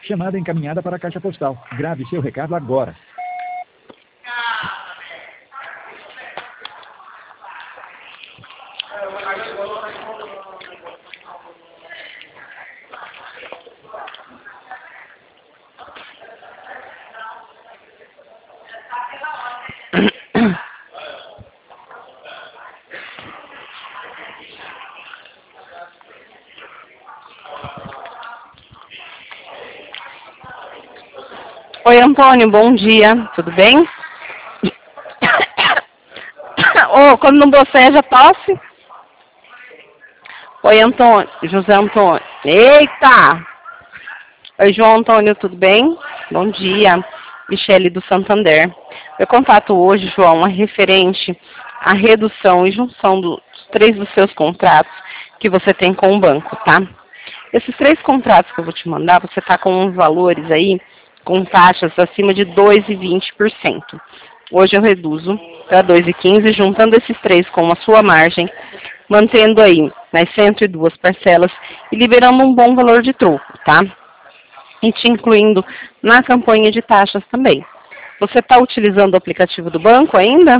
Chamada encaminhada para a caixa postal. Grave seu recado agora. Oi, Antônio, bom dia, tudo bem? Quando não boceja, tosse. Oi, Antônio, José Antônio. Eita! Oi, João Antônio, tudo bem? Bom dia, Michele do Santander. Meu contato hoje, João, é referente à redução e junção dos 3 dos seus contratos que você tem com o banco, tá? Esses 3 contratos que eu vou te mandar, você tá com uns valores aí, com taxas acima de 2,20%. Hoje eu reduzo para 2,15%, juntando esses 3 com a sua margem, mantendo aí nas 102 parcelas e liberando um bom valor de troco, tá? E te incluindo na campanha de taxas também. Você está utilizando o aplicativo do banco ainda?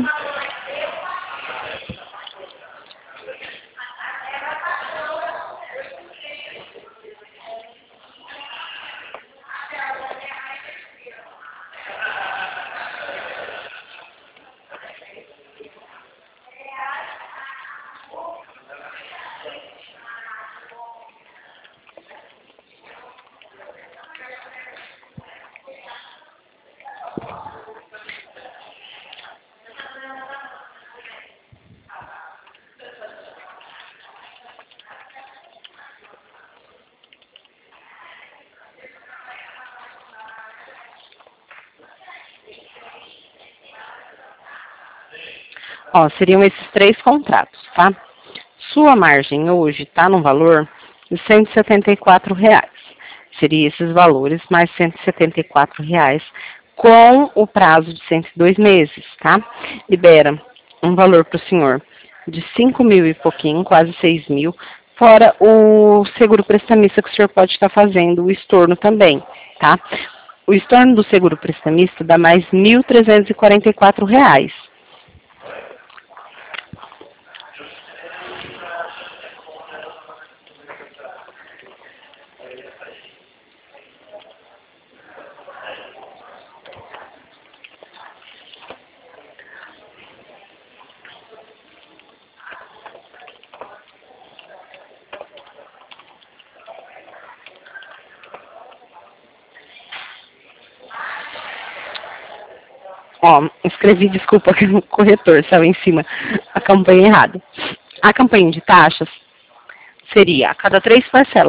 Ó, seriam esses 3 contratos, tá? Sua margem hoje está no valor de R$174. Seria esses valores mais R$174 com o prazo de 102 meses, tá? Libera um valor para o senhor de 5.000 e pouquinho, quase 6.000, fora o seguro prestamista que o senhor pode estar fazendo, o estorno também, tá? O estorno do seguro prestamista dá mais R$1.344. Ó, escrevi, desculpa, que o corretor estava em cima, a campanha errada. A campanha de taxas seria a cada 3 parcelas